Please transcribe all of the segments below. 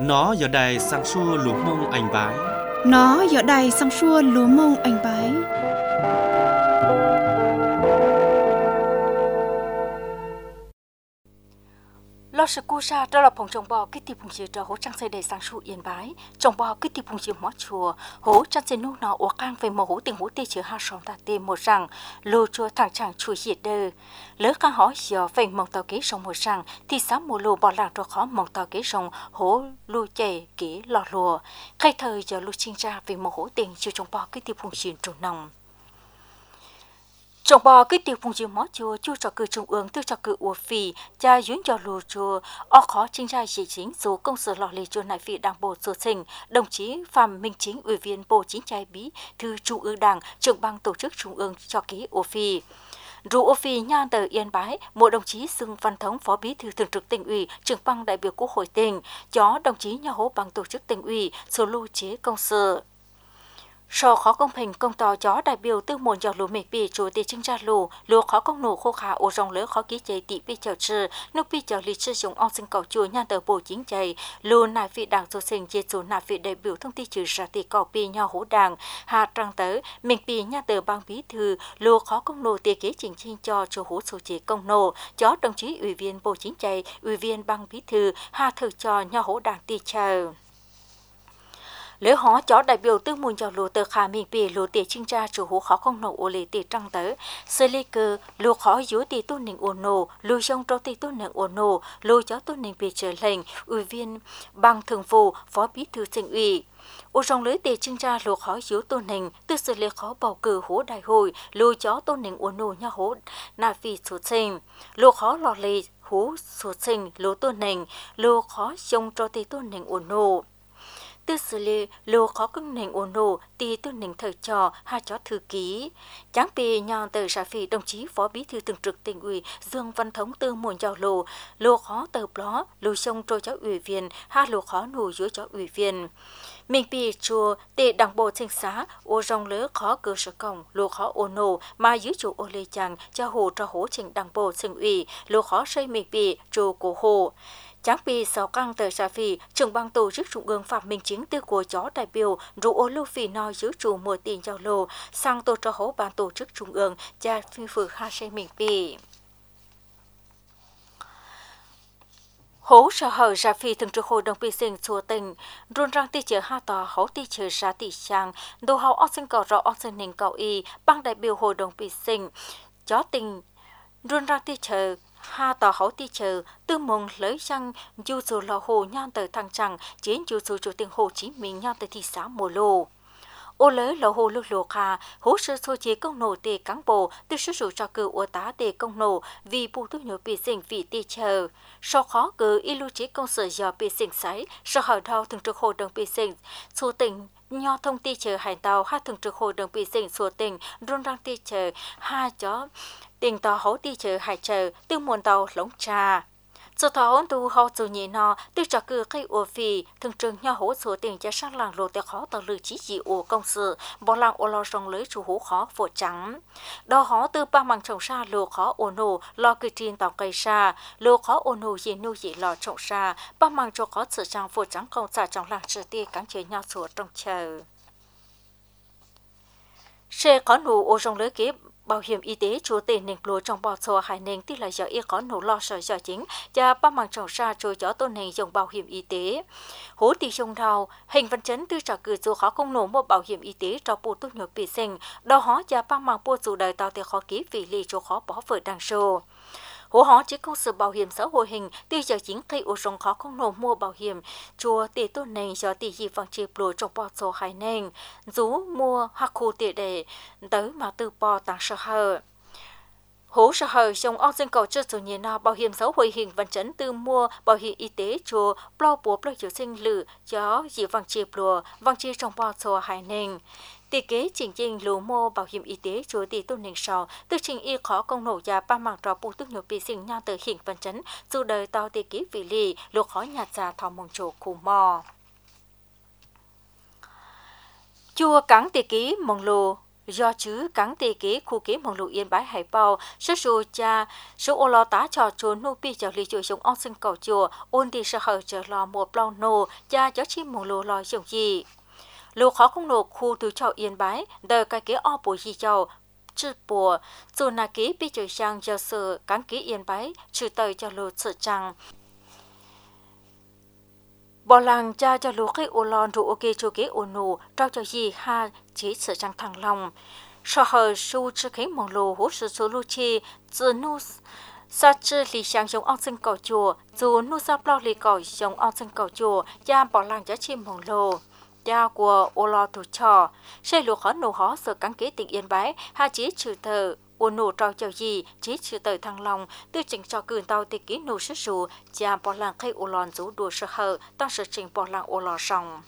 Nó giờ đây sang xua lúa mông anh bái. Nó giờ đây sang xua lúa mông anh bái. Lo sự cú sa đó là phòng trồng bò cái tiệp phùng chia cho hỗ trang xây để sang su yên bái trồng bò cái tiệp phùng chia mót chùa hỗ trang xây nô nọ uổng cang về màu hỗ tiền hỗ tê chứa hai sòng ta tê một rằng lô chùa thằng chàng chui hiệt đơ lỡ cang hỏi giờ về mong tàu kế sòng một rằng thì sáng mùa lô bỏ làng cho khó mong tàu kế sòng hỗ lô chè kế lò lùa khai thời giờ lô sinh ra về màu hỗ tiền chưa trồng bò cái tiệp phùng chia trồng nòng trồng bò cái tiêu phùng chiều mót chùa chu trò cử trung ương tư trò cử ủa phì cha duyên cho lù chùa o khó chính ra chỉ chính số công sở lò lì chùa này vị đảng bộ số sinh đồng chí Phạm Minh Chính ủy viên bộ chính trị bí thư trung ương đảng trưởng ban tổ chức trung ương cho ký ủa phì rủ ủa phì nha tờ Yên Bái một đồng chí Dương Văn Thống phó bí thư thường trực tỉnh ủy trưởng ban đại biểu quốc hội tỉnh chó đồng chí nhà hố ban tổ chức tỉnh ủy số lưu chế công sở so khó công bình công tò chó đại biểu tư môn dạo lúa mệt bì chủ tịch chính ra lúa khó công nổ khô khả ô rong lỡ khó ký chế tỷ bì chào trừ nô bì chào lịch sử dụng ong sinh cầu chùa nhan tờ bộ chính trị lúa nài vị đảng số sinh chế chủ nài vị đại biểu thông tin trừ ra tỷ cầu bì nhau hỗ đảng hà trăng tới mình bì nhan tờ bang bí thư lúa khó công nổ tỷ kế chỉnh chi cho chủ hỗ số chế công nổ chó đồng chí ủy viên bộ chính trị ủy viên bang bí thư hà thử cho nhau hỗ đảng tỷ chờ lỡ họ chó đại biểu tư môn dạo lúa tờ khả mình bì lúa tỉ trinh ra chủ hú khó không nổ ô lì tỉ trăng tới sơ lê cơ lúa khó dúa tỉ tôn nình ô nổ lúa dông trâu tỉ tôn nình ô nổ lúa chó tôn nình bì trở lệnh ủy viên ban thường vụ phó bí thư tỉnh ủy ô rong lưới tỉ trinh ra lúa khó dúa tôn nình từ sơ lê khó bầu cử hú đại hội lúa chó tôn nình ô nổ nha hú nà vì số sinh lúa khó lò lì hú số sinh lúa tôn nình lúa khó dông trâu tỉ tôn nình ô nổ tư xử lý lô khó cưng nền ổn nổ tì tư nền thời trò hai chó thư ký tráng bì nhon tờ xã phì đồng chí phó bí thư thường trực tỉnh ủy Dương Văn Thống tư muôn giàu lô khó tờ bló lô sông trôi cháu ủy viên hai lô khó nù dưới cháu ủy viên mình bì chùa tệ đảng bộ sinh xá ô rong lỡ khó cơ sở cổng lô khó ổn nổ mà dưới chủ ô lê chàng cho hồ cho hỗ trình đảng bộ sinh ủy lô khó xây mình bì chùa cổ hồ Tráng bì sáu căng tờ xã phì, trưởng ban tổ chức trung ương Phạm Minh Chính tư của chó đại biểu rủ ô lưu phì nói giữ chủ mùa tiền giao lô sang tổ cho hố ban tổ chức trung ương cha phi phử ha xây mình bì. Hố sở hở ra phi thường trực hội đồng bì sinh chùa tỉnh, rôn răng tì chở ha tòa hố tì chở ra tì trang, đồ hào ốc sinh cầu rõ ốc sinh hình cầu y, ban đại biểu hội đồng bì sinh, chó tỉnh, rôn răng tì chở ha tòa hậu ti chờ tư mong lấy răng dù dù là hồ nhan tờ thăng trăng chiến dù dù chủ tịch Hồ Chí Minh nhan tờ thị xã Mùa Lô ô lấy là hồ lưu lô kha hỗ trợ số chế công nổ tề cán bộ từ sử dụng cho cử ô tá tề công nổ vì bù tu nhớ bị sinh vì ti chờ sau khó cử ilu chế công sở giờ bị sinh sấy sau hỏi thao thường trực hội đồng bị sinh số tỉnh nho thông ti chờ hải tàu hai thường trực hội đồng bị sinh số tỉnh rôn răng ti chờ hai chó tiền tàu hậu ti chờ hải chờ tư muôn tàu lống trà số thảo tu họ chủ nhị nọ từ trò cử cây ô phi thường trường nho hỗ số tiền cho sát làng lô tê khó tàu lư chỉ dị ô công sự bỏ làng ô lo rong lưới chủ hú khó phổ trắng đó họ từ ba măng trồng sa lô khó ô nô lo cử trên tàu cây sa lô khó ô nô gì nô dị lò trồng sa ba măng cho khó sự trang phổ trắng không xả trong làng trở tia cắn chế nhau sủa trong chờ xe có nụ ô rong lưới kiếp bảo hiểm y tế chủ tiền nền lúa trong bò sò hải nền tức là do y có nổ lo sợ do chính và ba mảng trồng sa trôi gió tôn nền dùng bảo hiểm y tế hố tỷ sông thao hình văn chấn tư trả cử dù khó không nổ mua bảo hiểm y tế cho bộ tốt nhược bị sinh đó họ và ba mảng bộ dù đời tàu thì khó ký vì lý cho khó bỏ vợ đằng sô hố họ chỉ công sự bảo hiểm xã hội hình từ giờ chính khi ô rong khó không nổ mua bảo hiểm chùa tỷ tôn nền do tỷ gì vàng chịp lúa trong bò sò hải nền rú mua hoặc khu tỷ để tới mà từ bò tăng sở hở hố sở hở trong ong sinh cầu cho chủ nhà nào bảo hiểm xã hội hình văn chấn từ mua bảo hiểm y tế chùa bao bùa bao nhiêu sinh lử cho gì vàng chịp lúa vàng chịp trong bò sò hải nền tỷ kế chỉnh trình lúa mô bảo hiểm y tế chúa tỷ tôn nền sò từ trình y khó công nổ và ba mảng trò bù tức nhiều bị sinh nhau từ hình văn chấn dù đời tao tỷ kế vị lì lục khó nhạt già thò mong chỗ khủ mò chùa cắn tỷ kế mong lô do chứ cắn tê kế khu kế mong lụ yên bái hải bao số số cha số ô lo tá trò chốn nô pi cho lý chùa sống ong sinh cầu chùa ôn đi sợ hở chờ lo một bao nô cha cho chim mong lụ lo dùng gì lụ khó không nô khu từ trò yên bái đời cái kế o bùi gì chầu chữ bùa dù na kế pi trời sang giờ sự cắn kế yên bái chữ tời cho lụ sự trăng bỏ làng cha cho lũ cái ô lon rồi ok cho cái ô nô trao cho gì ha chỉ sợ rằng thằng lòng sau hồi su chưa thấy mong lô hỗ trợ số lô chi từ nu sa chưa lì sang giống ông sinh cầu chùa dù nu sa bao lì cầu giống ông sinh cầu chùa cha bỏ làng cho chim mong lô cha của ô lo thủ trò xây lúa khó nô khó sợ cắn kế tình yên bái ha chỉ trừ thờ ô nô trao cho gì chỉ trừ tờ thằng lòng tư chỉnh cho cường tàu tê ký nô sức sù cha bỏ làng cây ô lon rú đùa sợ hở tăng sự chỉnh bỏ làng ô lò sòng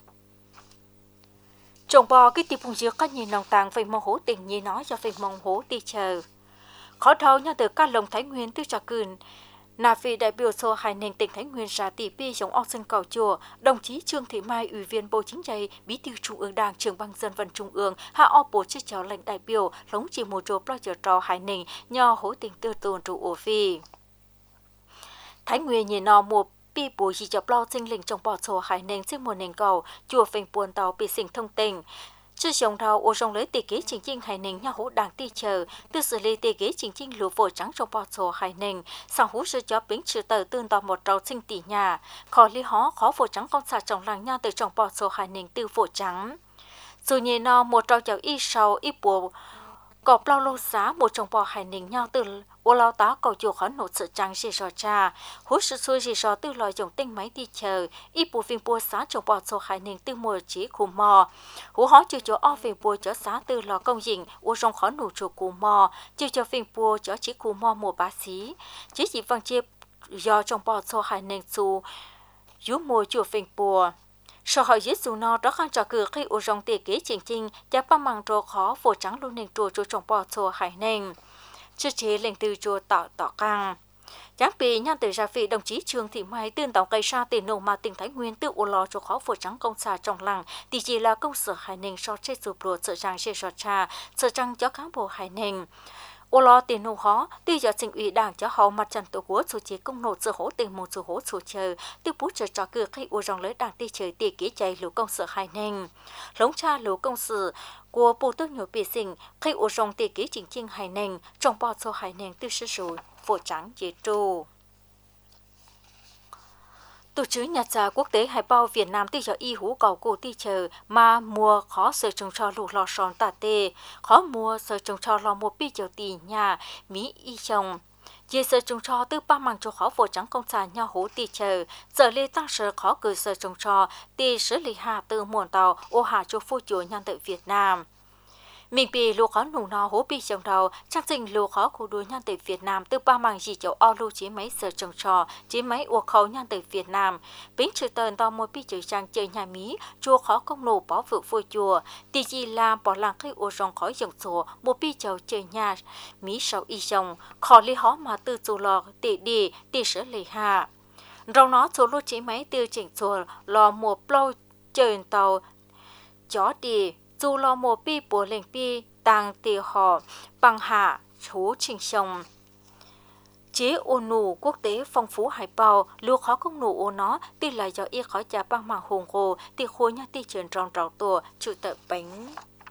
trồng bò cái tiệp phùng dược có nhìn nòng tàng về mong hố tình như nói cho về mong hố đi chờ khó thấu nhau từ các lồng thái nguyên tư cho cường là vị đại biểu số hai nền tỉnh Thái Nguyên ra tỷ pi giống ong sinh cầu chùa, đồng chí Trương Thị Mai, ủy viên Bộ Chính trị, bí thư Trung ương Đảng, trưởng ban dân vận Trung ương, hạ o bộ chức cháu lãnh đại biểu, lống chỉ một chỗ lo chờ trò hai nền, nho hối tình tư tồn trụ ổ phi. Thái Nguyên nhìn nò một pi bùi chỉ cho lo sinh linh trong bỏ số hai nền sinh một nền cầu, chùa phình buồn tàu bị sinh thông tình. Chứ dòng đầu ô rong lấy tỷ kế chính chính hai nền nhau hỗ đảng ti chờ, từ xử lý tỷ kế chính chính lúa phổi trắng trong bò sổ hai nền, sau hú sự cho bính trừ tờ tương tàu một trâu sinh tỷ nhà, khó lý hó khó phổi trắng con xà trong làng nhau từ trong bò sổ hai nền từ phổi trắng. Dù nhẹ nó một trâu cháu y sầu y bùa, cọp lao lô xá một trong bò hai nền nhau từ ô lao tá cầu chùa khó nổ sự trắng xì sò cha, hú sự xui xì sò từ lòi dòng tinh máy đi chờ, y bùa phim bùa xá trong bò sổ hai nền từ mùa chỉ khu mò. Hú hó chưa cho o phim bùa cho xá từ lò công dĩnh, ô rong khó nổ chùa khu mò, chưa cho phim bùa cho chỉ khu mò mùa bá xí. Chỉ vang chia do trong bò sổ hai nền xù, dú mùa chùa phim bùa. Sau hỏi giết dù nó đó khăn trò cử khi ô rong tỉ kế chỉnh chinh, giá ba măng trò khó phổ trắng luôn nền trùa cho trong bò sổ hai nền. Chứ chế lệnh từ chùa tỏ căng. Giáng bì nhân từ gia vị đồng chí Trương Thị Mai tuyên tổng cây sa tiền nổ mà tỉnh Thái Nguyên tự ô lò cho khó phổ trắng công xà trong làng thì chỉ là công sở hải nền so chết sụp đổ sợ rằng sẽ sọt trà sợ rằng cho cán bộ hải nền. Ô lo tiền nô khó, tuy giờ chính ủy đảng cho họ mặt trận tổ quốc số chế công nổ sự hỗ tiền một số hỗ số chờ, tiêu bút chờ cho cửa khi ô rong lấy đảng ti trời tỷ kỹ chạy lũ công sở hai nền. Lống cha lũ công sự của bộ tư nhổ bị sinh khi ô rong tỷ kỹ chính chính hai nền, trong bao số hai nền tư sử dụng phổ trắng chế tru. Tổ chức nhà trà quốc tế hải bao Việt Nam ti cho y hú cầu cổ ti chờ mà mua khó sở trồng cho lũ lò sòn tà tê, khó mua sở trồng cho lò một pi chầu tỷ nhà, Mỹ y chồng. Dễ sở trồng cho từ ba mảng cho khó phổ trắng công xã nhau hú ti chờ, giờ lê tăng sở khó cử sở trồng cho ti sở lì hạ từ muôn tàu ô hạ cho phu chúa nhân tự Việt Nam. Mình bị lúa khó nụ nó hố bị trồng đầu, trang trình lúa khó khu đuôi nhân tử Việt Nam từ ba mảng gì chỗ o lưu chế máy sở trồng trò, chế máy uộc khẩu nhân tử Việt Nam. Bính trừ tờn tàu một bị trừ trang chơi nhà Mỹ, chùa khó công nổ bỏ vự phôi chùa. Tì gì là bỏ làng khi ô rong khó dòng sổ, một bị chầu chơi nhà Mỹ sau y dòng, khó lý hó mà từ dù lò tỉ đi, tỉ sở lì hạ. Rong nó số lưu chế máy tiêu chỉnh chùa lò một lâu chơi tàu chó đi. Dù lo một bi bùa lệnh bi tăng tì họ bằng hạ chú trình sông. Chế ô nụ quốc tế phong phú hải bào lưu khó công nụ ô nó tì lại do y khó trả bằng mạng hùng hồ tì khối nhá tì chuyển tròn trào tùa chủ tợ bánh.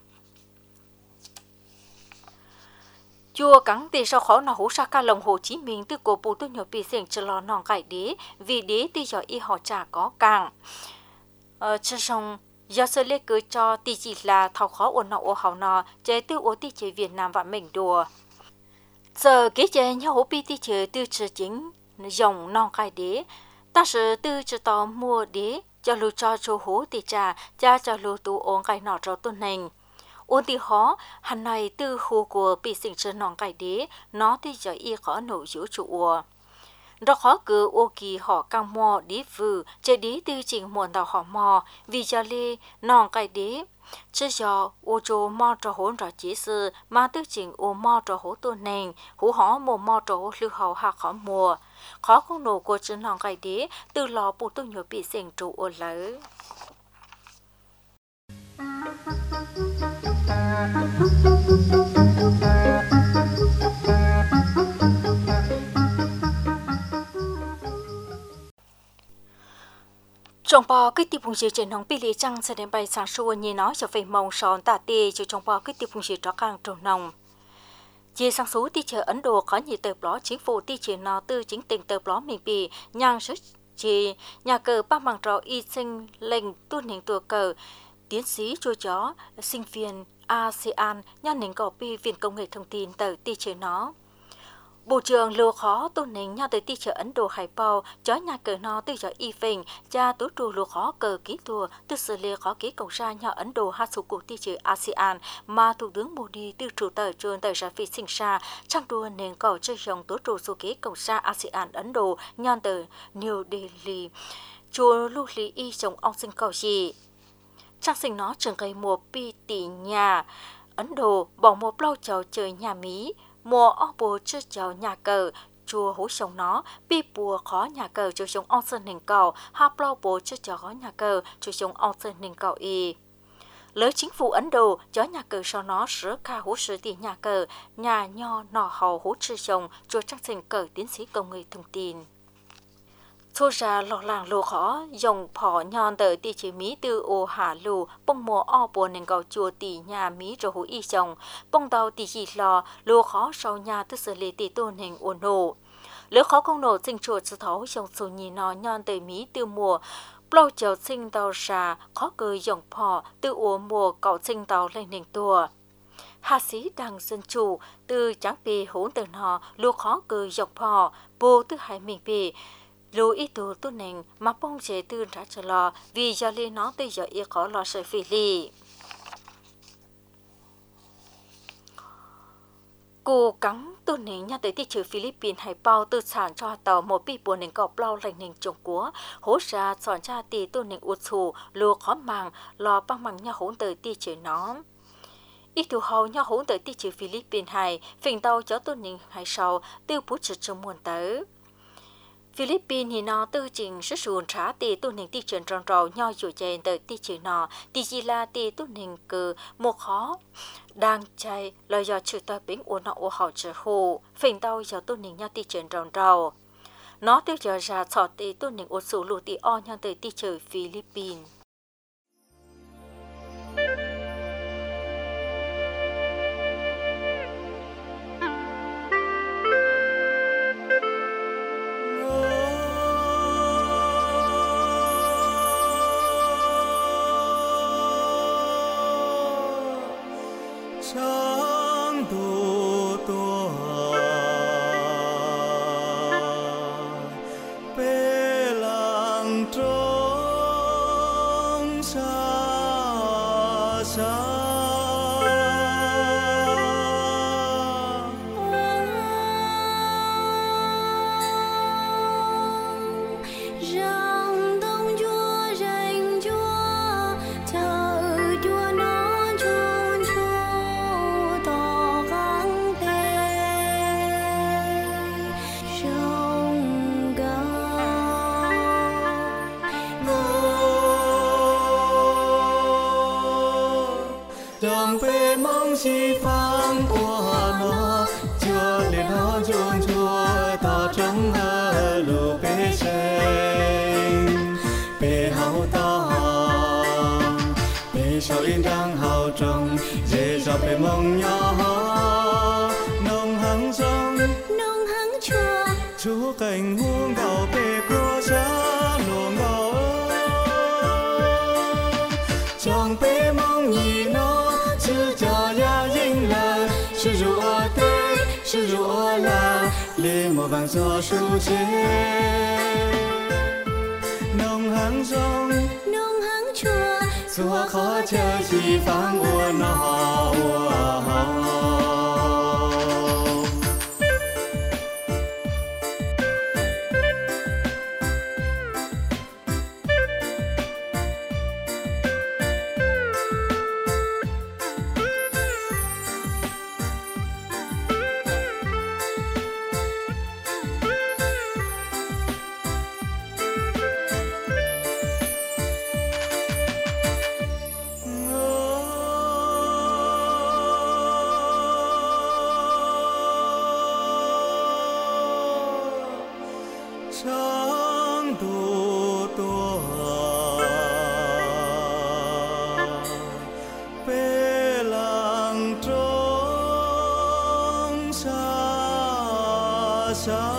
Chùa cắn tì sau khó nó hú xa ca lồng Hồ Chí Minh từ cổ bù tôi nhỏ bì xỉnh cho lo nòng cải đế vì đế tì do y họ trả có càng. Chứ xong do sơ lê cứ cho tì chỉ là thảo khó ổn nọ ô hào nọ chế tiêu ô tì chế Việt Nam và mình đùa. Giờ kế chế nhau hố bi tì chế tư trừ chính dòng non gai đế. Ta sử tư trừ tỏ mua đế cho lưu cho chú hố tì trà cho lưu tù ổn gai nọ cho tuần hành. Ôn tì khó, hẳn này tư khu của bị sinh trừ non gai đế nó tì cho y khó nổ dữ chủ ua. Đó khó cứ ô kỳ họ căng mò đi vừ, chế đi tư trình muộn tàu họ mò, vì cho lê nòng cái đế. Chứ do ô chô mò trò hốn rõ chế sư, mà tư trình ô mò trò hố tôn nền, hú hó mồ mò trò hố lưu hậu hạ khó mùa. Khó không nổ của chứ nòng cái đế, từ lò bù tư nhớ bị sinh trụ ô lỡ. Trong bao cái tiệp phụng sự trên nông pili trăng sẽ đến bay sáng sủa như nói cho về mong son tà tê cho trong bao cái tiệp phụng sự cho càng trồng nông. Chia sáng số tí chờ Ấn Độ có nhiều tờ blog chính phủ tí chờ nó từ chính tỉnh tờ blog mình bị nhang sức chỉ nhà cờ ba bằng trò y sinh lệnh tu nền tùa cờ tiến sĩ chua chó sinh viên ASEAN nhà nền cỏ pi viện công nghệ thông tin tờ tí chờ nó. Bộ trưởng lô khó tôn nền nhà tới tí chờ Ấn Độ Hải Bao chó nhà cờ nó từ cho y phình cha tú trù lô khó cờ ký thùa từ xử lý khó ký cộng ra nhà Ấn Độ hát số cuộc tí chờ ASEAN mà Thủ tướng Modi từ chủ tờ trường tờ ra phi sinh ra trang đua nền cỏ chơi dòng tú trù số ký cộng ra ASEAN Ấn Độ nhàn tờ New Delhi chùa lưu lý y chồng ông sinh cầu gì. Trang sinh nó trường gây mùa pi tỷ nhà Ấn Độ bỏ một lâu chào chơi nhà Mỹ mùa ô bồ chưa chào nhà cờ chùa hú sông nó bi bùa khó nhà cờ cho chúng ông sơn nền cầu hạp lâu bồ chưa chào khó nhà cờ cho chúng ông sơn nền cầu y lỡ chính phủ Ấn Độ cho nhà cờ sau nó sửa ca hú sửa tỷ nhà cờ nhà nho nọ hầu hú chưa chồng cho trang sinh cờ tiến sĩ công nghệ thông tin. Thu ra lọ làng lô khó dòng phỏ nhon tờ tỷ chế Mỹ từ ô hạ lù bông mùa o bùa nền cầu chùa tỷ nhà Mỹ rồi hú y chồng bông tàu tỷ gì lò lô khó sau nhà tư xử lý tỷ tôn hình ổn nổ. Lỡ khó công nổ sinh chuột sự thấu dòng số nhì nó nhon tờ Mỹ từ mùa lâu chào sinh tàu ra khó cơ dòng phỏ từ ổ mùa cậu sinh tàu lên nền tùa. Hạ sĩ đảng Dân Chủ từ tráng bì hốn tờ nó lô khó cơ dòng phỏ bố từ hải mình bì lô ý đồ tu nền mà bông chế tư ra cho lò vì do lý nó tới giờ ý khó lò sở phỉ lì. Cô cắn tu nền nhà tới thị trường Philippines hay bao tư sản cho tàu một bị buồn nền cọp lâu lành nền trồng cúa hỗ ra soạn ra tỷ tu nền ụt xù lô khó màng lò băng bằng nhà hỗn tới thị trường nó. Ít thủ hầu nhà hỗn tới thị trường Philippines hay phình tàu cho tu nền hay sau tiêu bút trực trong muôn tới. Philippines thì nó tư trình sức sụn trả tỷ tu nền thị trường tròn trầu nho chủ chèn tới thị trường nó tỷ gì là tỷ tu nền cờ một khó đang chạy lời do trừ tờ bính uốn nó ô hậu trở hồ phình tàu cho tu nền nhà thị trường tròn trầu nó tiêu giờ ra sọ tỷ tu nền ô sủ lụ tỷ o nhà tới thị trường Philippines. Sáng đồ tỏa bê làng trống xa xa Trong bê mong chi phang của nó chưa lên nó chôn chua ta trong hơ lù bê sen bê hậu ta bê sao yên đang hậu trong dễ dọc bê mong nhỏ nông hăng trong nông hăng chua chúa cảnh huống gạo bê cô giá luồng gạo trong bê mong nhìn nó sư rùa là lê mùa vàng gió su chế nông hăng rong nông hăng chua xua khó chờ chỉ phang ua nó sáng đủ tua bê làng trống xa xa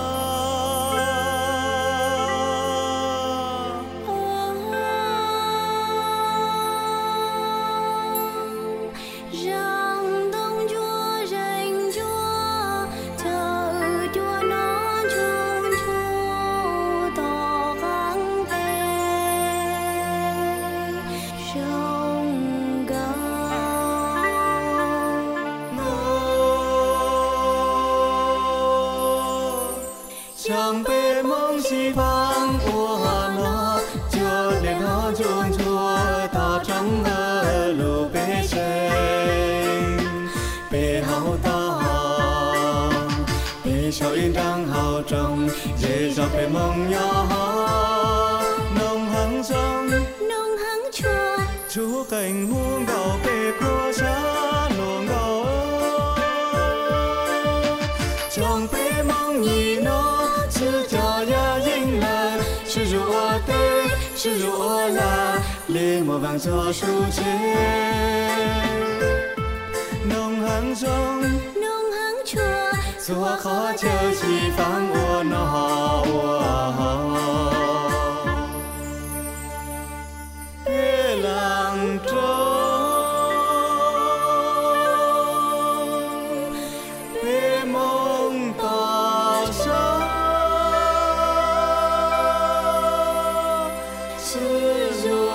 rằng đông chúa rành chúa thờ chúa nó chung chúa tỏ gắng về sông cao chẳng bê mong gì vang của nó chưa để nó chung chúa ta trong mơ lù bê sen bê hậu ta bê sao yên đang hào trong dễ dàng bê mong nhỏ nông hăng trong nông hăng chúa chúa cảnh muôn đầu bê của cha luồng đầu trong bê mong nhìn nó sư cho ya dinh là sư rùa tê sư rùa là lê mùa vàng cho su chế nông hăng trong nông hăng chúa chúa khó chờ chỉ phán của nó bê làng trống bê mong tỏ sáng sư rùa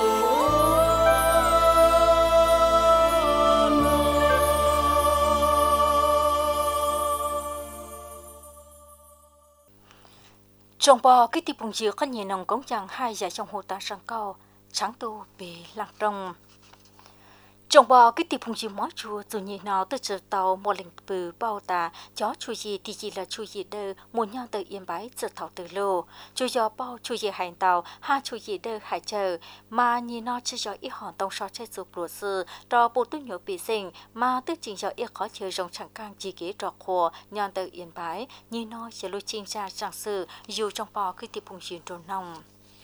trong bò cái tiệp bùng dừa có nhiều nồng cống chẳng hai giải trong hồ ta sang cao sáng tu về làng trồng trong bò cái tiệp bùng dừa mó chùa dù như nào từ giờ tàu một lần bự bao ta chó chui gì thì chỉ là chui gì đơ muốn nhau từ yên bái giờ thảo từ lô chui gió bao chui gì hành tàu ha chui gì đơ hải chờ mà như nó chỉ cho ít hòn tông so chơi dục lúa sư cho bộ tu nhớ bị sinh mà tức chính cho ít khó chơi rồng chẳng càng chỉ kế trọ khô nhau từ yên bái như nó sẽ lôi chinh ra chẳng sự dù trong bò cái tiệp bùng dừa trồn nồng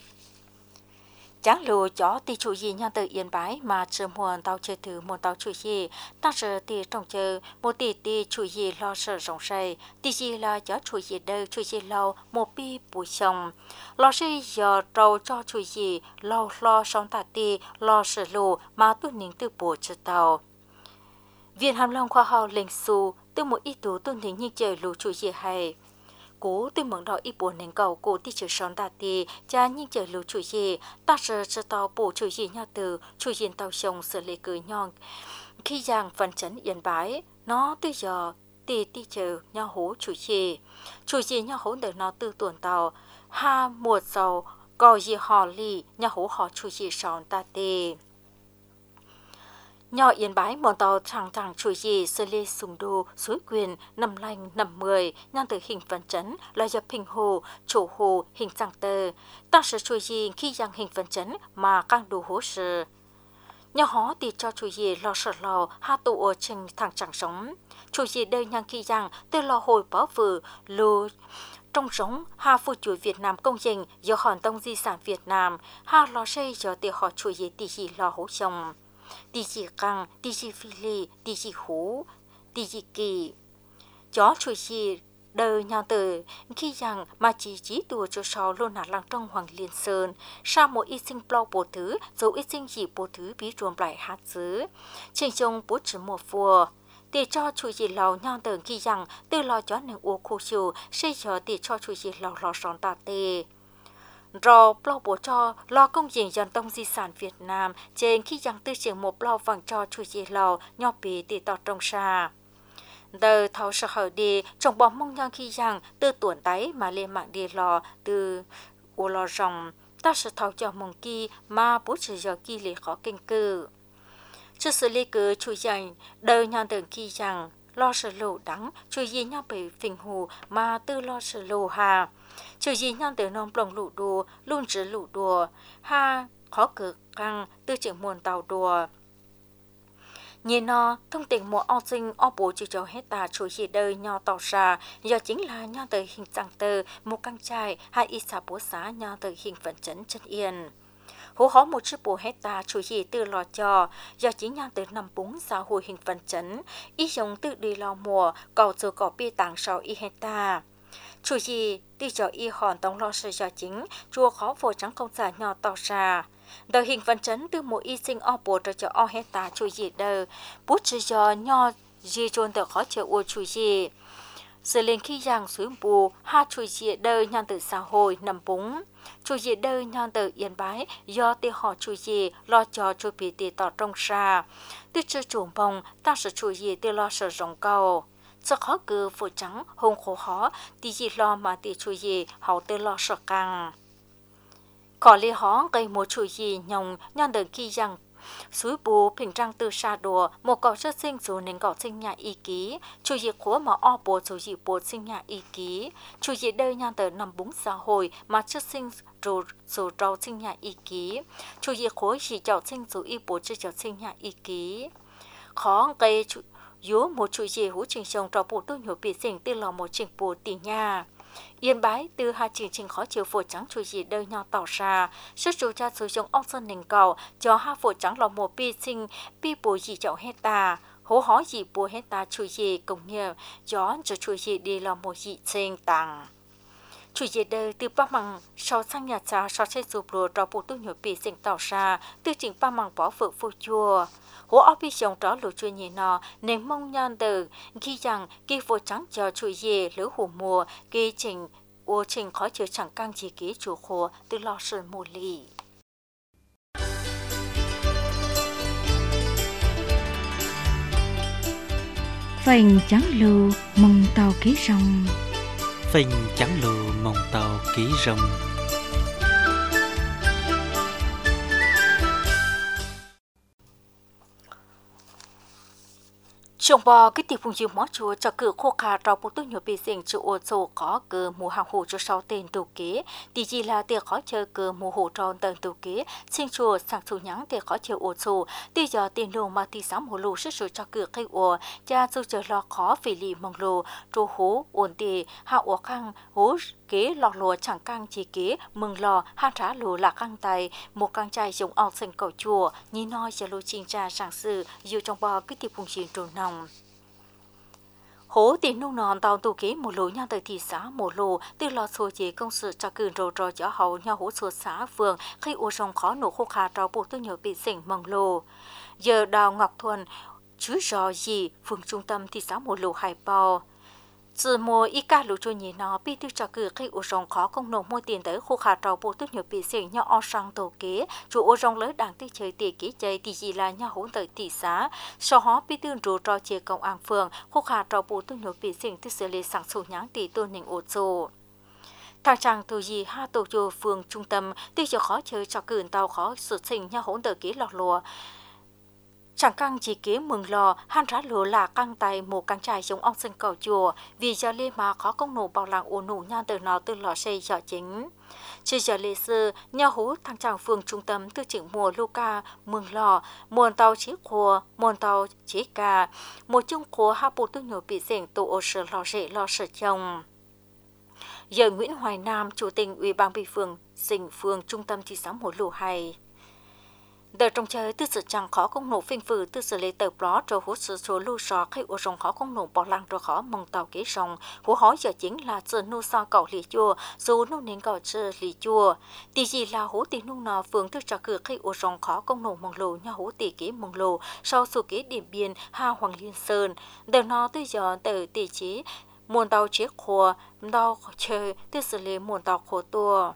chẳng lù chó tì chủ gì nhau từ yên bái mà chưa muốn tàu chơi thử muốn tàu chủ gì ta giờ tì trong chờ một tì chủ gì lo sợ rộng say tì gì là chó chủ gì đâu chủ gì lâu một pi bùi sông lo say giờ trâu cho chủ gì lâu lo sống tạ tì lo sợ lù mà tu nín từ bùa chờ tàu viện hàm long khoa học lệnh su từ một ít tố tu nín như chờ lù chủ gì hay cố từ mượn đó ít buồn nên cầu cố tí chữ son ta tì cha nhưng chờ lưu chủ gì ta sợ cho tàu bổ chủ gì nhau từ chủ diện tàu sông xử lý cười nhon khi giang phần chấn yên bái nó từ giờ tì chờ nhau hố chủ gì nhau hố để nó từ tuần tàu ha mùa giàu coi gì họ lì nhau hố họ chủ gì son ta tì nhỏ yên bái mòn tàu thẳng chui gì sơ lê sùng đô suối quyền nằm lành nằm mười nhan từ hình phần chấn là dập hình hồ chỗ hồ hình chẳng tờ ta sẽ chui gì khi giang hình phần chấn mà càng đủ hố sự nhỏ hó thì cho chui gì lo sợ lò ha tụ ở trên thẳng chẳng sống chui gì đây nhang khi giang từ lò hồi bảo vừa lô trong sống ha phụ chuỗi Việt Nam công trình do hòn tông di sản Việt Nam ha lo xây cho tiền họ chui gì tỷ gì lo hố chồng đi chỉ căng, đi chỉ phi lì, đi chỉ hú, đi chỉ kỳ. Chó chui gì đời nhau từ khi rằng mà chỉ đùa cho sau luôn là làng trong Hoàng Liên Sơn. Sau một ít sinh plau bổ thứ, dấu ít sinh gì bổ thứ bí ruộng lại hát dứ. Trên trong bố chỉ một vua. Để cho chui gì lầu nhau từ khi rằng từ lò chó nâng ô khô chiều, xây cho để cho chui gì lầu lò son tà tê. Rồi plau bố cho lo công trình dân tông di sản Việt Nam trên khi rằng tư trường một plau vàng cho chui gì lầu nhau bì để tỏ trong xa. Đời thảo sở hở đi trong bóng mong nhau khi rằng từ tuần tái mà lên mạng đi lò từ ô lò rồng ta sẽ thảo cho mong kỳ mà bố chỉ giờ kỳ lệ khó kinh cư. Trước sự lý cử chui rằng đời nhau từ khi rằng lo sở lộ đắng chui gì nhau bị phình hù mà tư lo sở lộ hà. Chui gì nhau từ nông plong lụ đùa luôn chỉ lụ đùa ha khó cực căng tư trường muôn tàu đùa. Nhìn nó thông tin một ao sinh ao bố chú cho hết ta chú gì đời nho tỏ ra do chính là nho từ hình dạng từ một căn trai hai y xã bố xã nho từ hình phận chấn chân yên. Hố hó một chiếc bộ hecta chủ gì từ lò cho do chỉ nhau từ năm bún xã hội hình phần chấn ý dùng tự đi lò mùa cầu từ cỏ bia tảng sau y hecta chủ gì đi cho y hòn tổng lo sự do chính chùa khó phổ trắng công xã nhỏ tỏ ra đời hình phần chấn từ một y sinh o bộ cho o hecta chủ gì đời bút chỉ do nhỏ gì trôn từ khó chịu u chủ gì sự lên khi giang xuống bù hai chủ gì đời nhăn từ xã hội nằm bún chủ gì đời nhon từ yên bái do tiêu họ chủ gì lo cho chủ bị tiền tỏ trong xa tiêu chưa chủ bông ta sẽ chủ gì tiêu lo sợ rộng cầu sẽ khó cứ phụ trắng hông khổ khó thì gì lo mà tiền chủ gì hậu tiêu lo sợ căng có lý hó gây một chủ gì nhồng nhon từ khi giang suối bù bình răng từ xa đùa một cậu rất sinh dù nên cậu sinh nhà y ký chủ gì của mà o bố chủ gì bố sinh nhà y ký chủ gì đời nhang từ năm bún xã hội mà chất sinh dù rau sinh nhà y ký chủ gì khối chỉ cháu sinh dù y bố chứ cháu sinh nhà y ký khó gây yếu một chủ gì hú trình sông trò bù tôi nhổ bị sinh từ lò một trình bù tỷ nhà Yên bái từ hai trình khó chịu phổ trắng chủ gì đời nhau tỏ ra sức chủ cha sử dụng ông sơn nền cầu cho hai phổ trắng là một bi sinh bi bùa gì chậu hecta hố hó gì bùa hecta chủ gì cùng nhiều gió cho chủ gì đi là một dị sinh tàng chủ gì đời từ ba măng sau sang nhà cha sau xây sụp lùa cho bộ tu nhồi bị sinh tỏ ra từ trình ba măng bỏ vợ phu chùa hố ở bi sông đó lùa chùa nhị nọ nên mong nhan từ khi rằng khi phổ trắng cho chủ gì lứa hồ mùa khi trình ô trình khó chịu chẳng căng chỉ ký chủ khổ từ lo sự mù lì phành trắng lưu mong tàu ký sông phình trắng lù mong tàu ký rồng Trong bò cái tiệp phùng chiều mó chúa cho cử khô khá trao bộ tốt nhiều bì sinh chữ ô dô có cử mù hàng hồ cho sau tên tù kế. Thì chỉ là tiệc khó chơi cử mù hồ tròn tên tù kế. Sinh chùa sang chùa nhắn tiệc khó chơi ô dô. Thì giờ tiền lù mà thì sám hồ lù sức rồi cho cử cây ổ. Cha dù chờ lo khó vì lì mong lù. Trô hú ổn tì hạ ổ khăn hú kế lọ lùa chẳng căng chỉ kế mừng lò hát rá lù là căng tay một căng trai dùng ao sinh cầu chùa nhìn nói giờ lù trình trà sáng sự dù trong bò cái tiệp phùng chiều trồn nòng. Hố tiền nông nòn tàu tù kế một lối nhau tới thị xã một lô từ lò xô chế công sự cho cử rồ rò gió hậu nhau hố xô xã phường khi ô rồng khó nổ khô khá trao bộ tôi nhớ bị sinh mong lô. Giờ đào Ngọc Thuần chứ rò gì phường trung tâm thị xã một lô hải bào. Từ mùa y ca lũ chua nhị nó bị tiêu cho cử khi ô rồng khó công nổ mua tiền tới khô khá trao bộ tôi nhớ bị sinh nhau o sang tổ kế chủ ô rồng lớn đáng tiêu chơi tiền kế chơi thì gì là nhau hố tới thị xã sau đó bị tiêu rồ rò chế công an phường khô khá trao bộ tôi nhớ bị sinh từ xử lý sáng sổ nhãn tỷ tôn nình ô tô. Thằng chàng từ gì ha tổ chùa phường trung tâm tiêu cho khó chơi cho cử tàu khó sụt sinh nhau hố tới kế lọt lùa. Chẳng căng chỉ kế mừng lò, han rá lúa là căng tay một căng trải giống ông sinh cầu chùa, vì giờ lê mà khó công nổ bảo làng ổ nổ nhan từ nó từ lò xây dọ chính. Chỉ giờ lê sư, nhà hú thằng chàng phường trung tâm từ chỉnh mùa Luca, mừng lò, muôn tàu chế khua, muôn tàu chế cà, một chung khua hạ bộ tư nhổ bị dành tổ ổ sở lò rễ lò sở chồng. Giờ Nguyễn Hoài Nam, chủ tịch Ủy ban Bị phường, dình phường trung tâm thị xã Hồ Lô hay. Đời trong chơi tư sự chẳng khó công nổ phinh phử tư sự lấy tờ đó rồi hút sự số lưu sò khi ở rồng khó công nổ bỏ lăng rồi khó mong tàu kế rồng hú hói giờ chính là sự nu sao cậu lì chua dù nu nên cậu chơi lì chua thì gì là hú tiền nu nọ phường tư trả cửa khi ở rồng khó công nổ mong lồ nhau hú tỷ kế mong lồ sau sự kế điểm biên ha Hoàng Liên Sơn đời nó tư giờ từ tỷ chí muôn tàu chế khua đau chơi tư sự lấy muôn tàu khổ tua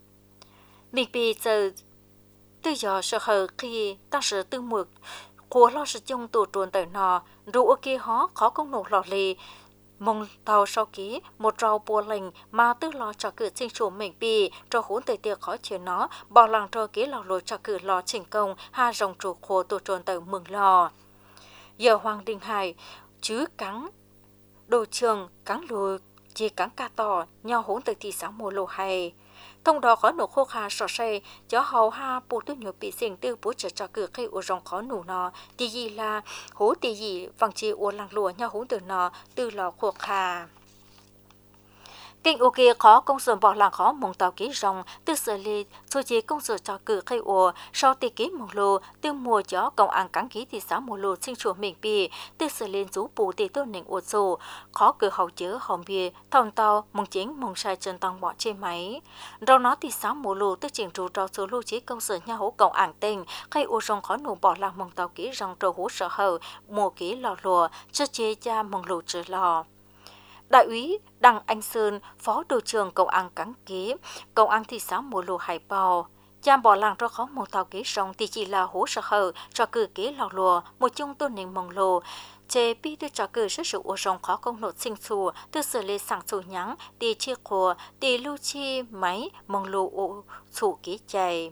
mình bị giờ từ giờ sợ hờ khi ta sợ tư mực của lo sự chung tổ truồn tới nọ rượu kia hó khó công nổ lọt lì mong tàu sau ký một rau bùa lành mà tư lo cho cử sinh chủ mình bị cho hốn tới tiệc khó chịu nó bỏ làng cho ký lò lối cho cử lò chỉnh công ha rồng chủ khổ tổ truồn tới mừng lò giờ Hoàng Đình Hải chứ cắn đồ trường cắn lùi chỉ cắn ca tỏ nhau hốn tới thị xã mùa lô hay thông đó khó nổ khô khà sọ say cho hầu ha bộ tôi nhớ bị sinh tư bố trợ cho cử khi ở rong khó nổ nó thì gì là hố thì gì vàng chi ở làng lúa nhau hố từ nó từ lò khô khà kinh ô kia khó công sở bỏ làng khó mong tàu ký rong từ sở lì số chế công sở cho cử khi ủa sau tì ký mong lô từ mùa gió công ăn cắn ký thì xã mùa lô sinh chùa mình bì từ sở lên rú bù tì tôi nền ủa sổ khó cử hậu chứa hòm bìa thòng tàu mong chính mong sai chân tăng bỏ trên máy rồi nó thì xã mùa lô từ triển trụ trò số lô chế công sở nhà hố công ăn tình khi ủa rong khó nụ bỏ làng mong tàu ký rong trâu hố sở hậu mùa ký lò lùa cho chế cha mong lô trừ lò. Đại úy Đặng Anh Sơn, phó đội trưởng công an cán kế, công an thị xã Mùa Lô Hải Bào, cha bỏ làng cho khó một tàu kế rong thì chỉ là hố sở hở cho cử kế lò lùa một chung tôn nền mong lô. Chế bi đưa cho cử sức sự ổ rong khó công nốt sinh xù, từ xử lý sáng xù nhắn, đi chia khổ, đi lưu chi máy mong lô ổ xù kế chạy.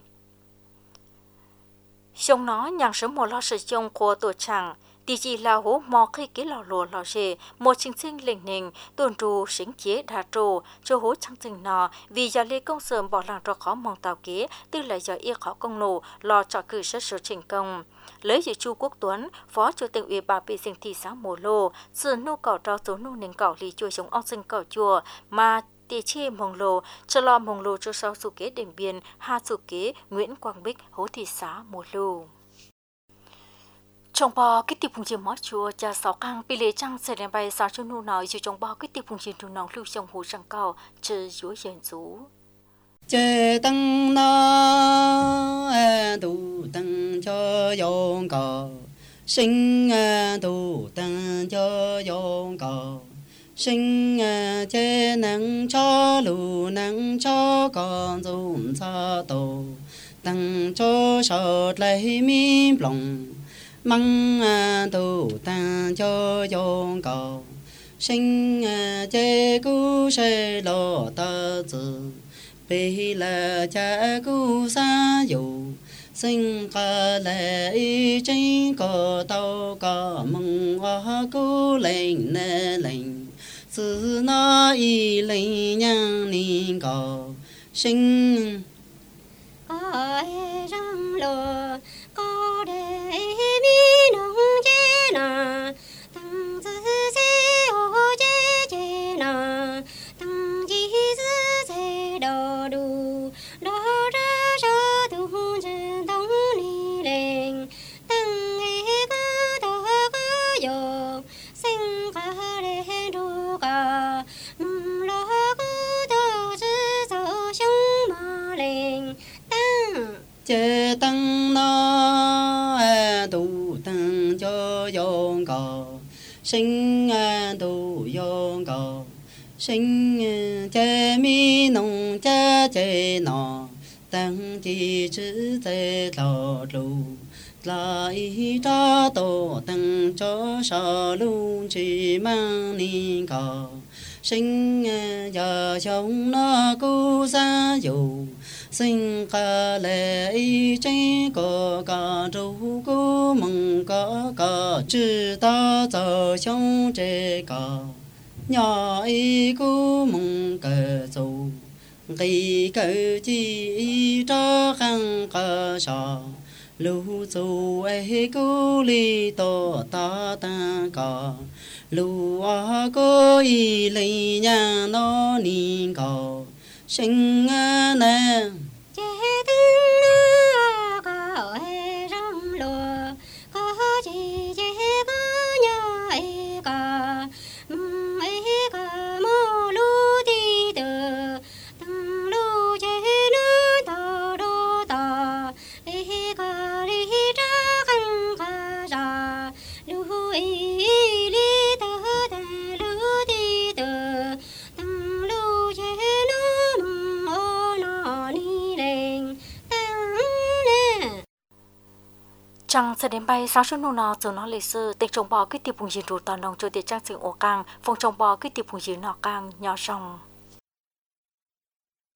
Xong nó nhàng sớm một lo sử dụng của tổ chẳng, thì chỉ là hố mò khi cái lò lùa lò rề một chính sinh lệnh nền tuần trù sinh chế đà trù cho hố trăng tình nọ vì giờ lê công sớm bỏ làng cho khó mong tàu kế tức là giờ y khó công nổ lò cho cử xét sự trình công lấy dự chu Quốc Tuấn phó chủ tịch ủy ban vệ sinh thị xã Mùa Lô sự nô cầu trao số nô nền cầu lì chùa chống ong sinh cầu chùa mà tì chi mong lô cho lo mong lô cho sau su kế đền biên ha su kế Nguyễn Quang Bích hố thị xã Mùa Lô. Trong bò cái tiệp phùng chiêm mót chùa cha sáu căng bị lệ trăng sẽ đem bay sao cho nu nói cho trong bò cái tiệp phùng chiêm tu nòng lưu trong hồ răng cao chơi dúa dền rú chơi tăng na tu tăng cho yong cao sinh tu tăng cho yong cao sinh chơi nắng cho lù nắng cho con dùng sa tổ tăng cho sợ lấy mi lòng măng tu tăng cho yong cao sinh chế cú sẽ lo ta tử vì là cha cú xa dù sinh ca lệ trên cỏ tàu có mong hoa cú lên nè lên sự nó y lên nhang nín cỏ sinh có răng lò có để mi nông chế nà tăng tư chế ô chế chế nà tăng chi tư chế đồ đủ đồ ra cho tung chân tông đi lên tăng e có đồ có dầu sinh cả để đủ cả lo có đồ chữ dấu sống mà lên tăng chế tăng nó tu tăng cho yong cao sinh tu yong cao sinh chế mi nông chế nọ tăng chi chữ chế lò lù lại cho tổ tăng cho sao luôn chỉ mang nín cao sinh giờ sống nó cứu xa dù sinh ca lệ trên có cả trâu cứu mừng có chữ ta giờ sống chế cả nhỏ y cứu mừng cờ dù kỳ cờ chi cho khăn cờ sò lưu dù ấy cứu li to ta ta cả lưu có y lấy nhà nó nín cầu sinh nè chế tăng na có răng lò có chi chế có nhà ấy cả mô lu đi từ tăng lu chế nó tàu đô tàu ấy cả đi ra khăn cả ra lu ấy đi từ lu đi từ tăng lu chế nó mong nó đi lên tăng nè Chẳng sẽ đến bay sao cho nô nào giờ nó lịch sử tịch trồng bò cái tiệp phùng gì rụt tàn đồng cho tiệt trang sự ổ càng phong trồng bò cái tiệp phùng gì nọ càng nhỏ rong